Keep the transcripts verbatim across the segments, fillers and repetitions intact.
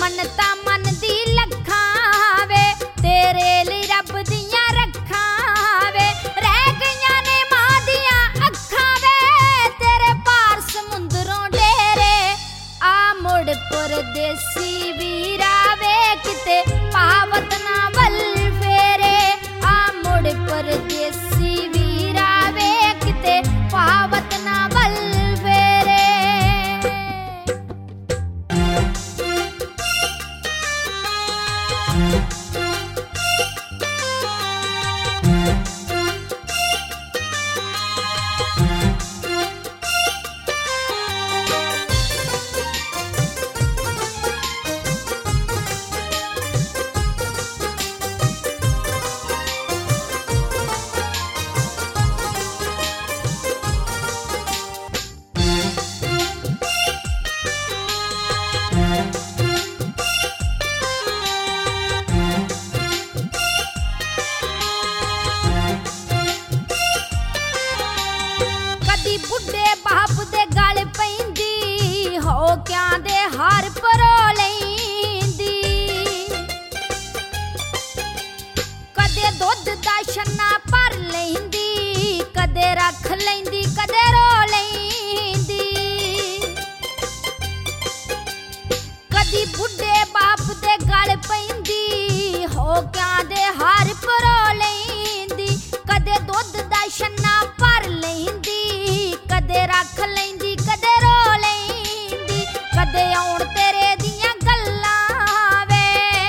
मन्नता मन दी लखां वे तेरे लिए रब दियां रखां वे रह गईयां ने मां दियां अखां वे तेरे पार समुंदरों डेरे आ मुड़ परदेसी वीरा वे किते पावत ना वल फेरे आ मुड़ परदेसी वीरा वे किते पावत ना वल फेरे। बुढ़े बाप दे गल पैंदी हो क्या दे हार परो लैंदी कदे दुध दा छन्ना भर लैंदी कदे रख लैंदी कदे रो लैंदी कदी बुढ़े बाप दे गल पैंदी हो क्या दे हार परो लैंदी कदे दुध दा छन्ना भर लैंदी कदे रख लैंदी कदे रो लैंदी कदे आउण तेरे दियां गल्लां वे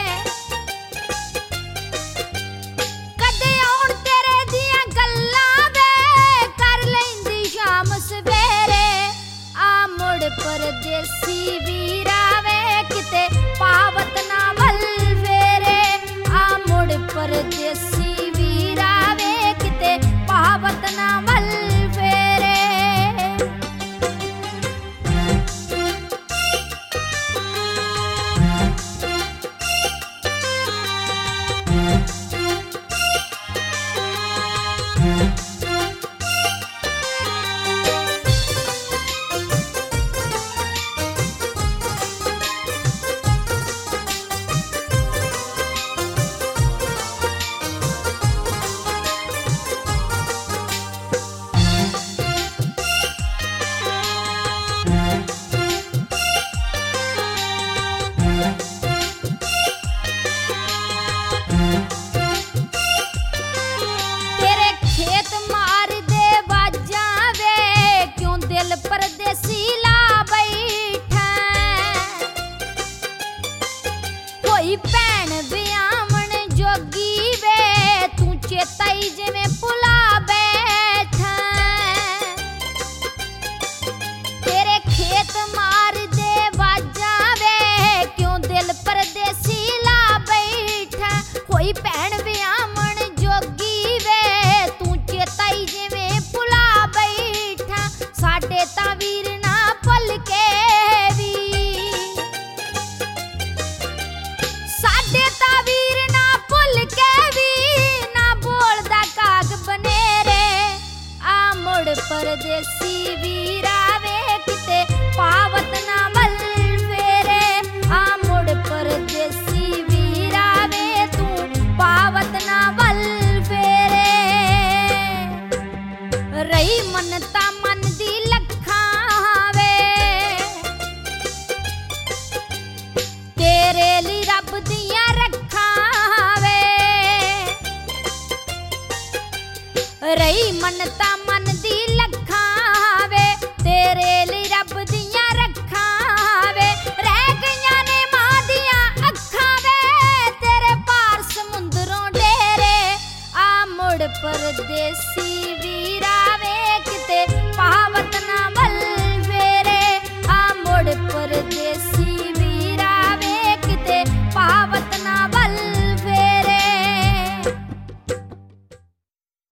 कदे आउण तेरे दियां गल्लां वे कर लैंदी शाम सवेरे आ मुड़ परदेसी वीरा वे किते पावत ना वल फेरे आ मुड़ परदेसी वीरा वे किते पावत ना वल फेरे। परदेसी ला बैठा कोई भैन ब्याहण जोगी वे तू चेताई जिवें भुला बैठा तेरे खेत मार दे बाजा वे क्यों दिल परदेसी ला बैठा कोई भैन ब्याहण जोगी वे तू चेताई जिवें भुला बैठा साडे तां वीर ना भुल के वी साडे तां वीर ना भुल के वी ना बोलदा काग बनेरे आ मुड़ परदेसी वीरा वे किते पावत ना वल फेरे आ मुड़ परदेसी वीरा वे तू पावत ना वल फेरे। रही मन्नता मन दी तेरे लिए रब दियां रखां वे रही मन्नता मन दी लखां वे तेरे लिए रब दियां रखां वे रह गईयां ने मां दियां अखां वे तेरे पार समुंदरों डेरे आ मुड़ परदेसी वीरा वे किते पावत